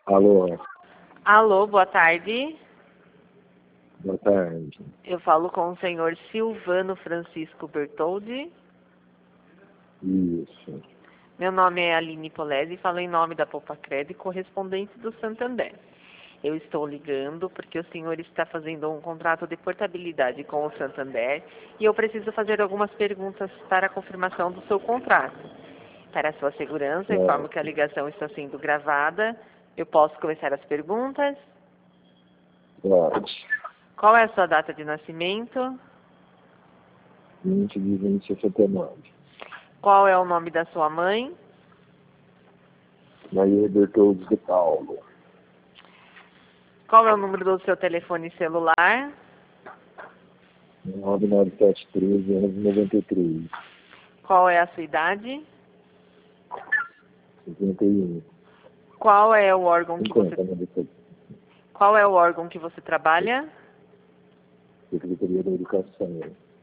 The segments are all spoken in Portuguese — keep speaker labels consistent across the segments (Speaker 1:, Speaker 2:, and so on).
Speaker 1: Alô,
Speaker 2: Alô, boa tarde.
Speaker 1: boa tarde.
Speaker 2: Eu falo com o senhor Silvano Francisco Bertoldi.
Speaker 1: Isso.
Speaker 2: Meu nome é Aline Polese e falo em nome da Poupa-Cred, correspondente do Santander. Eu estou ligando porque o senhor está fazendo um contrato de portabilidade com o Santander e eu preciso fazer algumas perguntas para a confirmação do seu contrato. Para a sua segurança, informo que a ligação está sendo gravada. Eu posso começar as perguntas?
Speaker 1: Pode.
Speaker 2: Qual é a sua data de nascimento?
Speaker 1: 20 de 2069.
Speaker 2: Qual é o nome da sua mãe?
Speaker 1: Maria Bertoldes de Paulo.
Speaker 2: Qual é o número do seu telefone celular?
Speaker 1: 99713 1193.
Speaker 2: Qual é a sua idade?
Speaker 1: 51.
Speaker 2: Qual é o órgão que
Speaker 1: 50,
Speaker 2: você
Speaker 1: né?
Speaker 2: Qual é o órgão que você trabalha?
Speaker 1: Secretaria da Educação.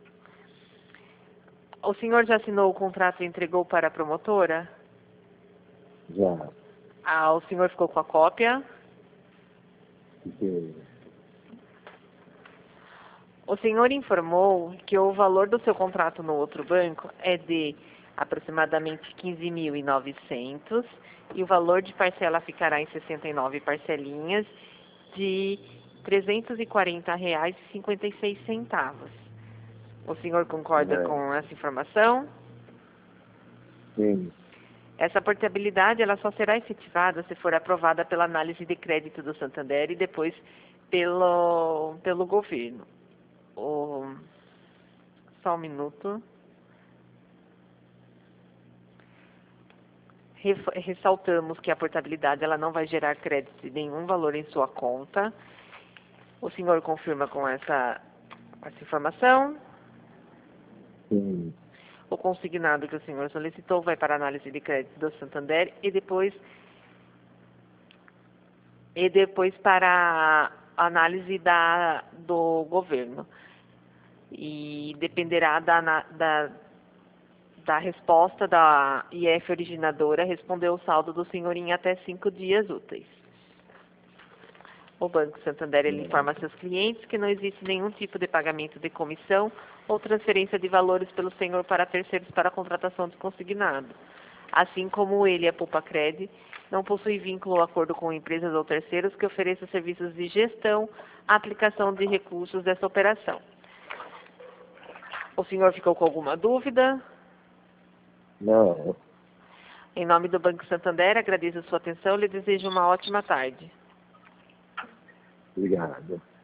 Speaker 2: O senhor já assinou o contrato e entregou para a promotora?
Speaker 1: Já.
Speaker 2: O senhor ficou com a cópia?
Speaker 1: Fiquei.
Speaker 2: O senhor informou que o valor do seu contrato no outro banco é de aproximadamente 15.900 e o valor de parcela ficará em 69 parcelinhas de R$ 340,56. O senhor concorda com essa informação?
Speaker 1: Sim.
Speaker 2: Essa portabilidade ela só será efetivada se for aprovada pela análise de crédito do Santander e depois pelo governo. Só um minuto. Ressaltamos que a portabilidade ela não vai gerar crédito de nenhum valor em sua conta. O senhor confirma com essa informação?
Speaker 1: Sim.
Speaker 2: O consignado que o senhor solicitou vai para a análise de crédito do Santander e depois para a análise do governo. E dependerá da resposta da IF originadora responder o saldo do senhor em até 5 dias úteis. O Banco Santander ele informa a seus clientes que não existe nenhum tipo de pagamento de comissão ou transferência de valores pelo senhor para terceiros para a contratação de consignado. Assim como ele, a Poupa-Cred, não possui vínculo ou acordo com empresas ou terceiros que ofereçam serviços de gestão, aplicação de recursos dessa operação. O senhor ficou com alguma dúvida?
Speaker 1: Não.
Speaker 2: Em nome do Banco Santander, agradeço a sua atenção e lhe desejo uma ótima tarde.
Speaker 1: Obrigado.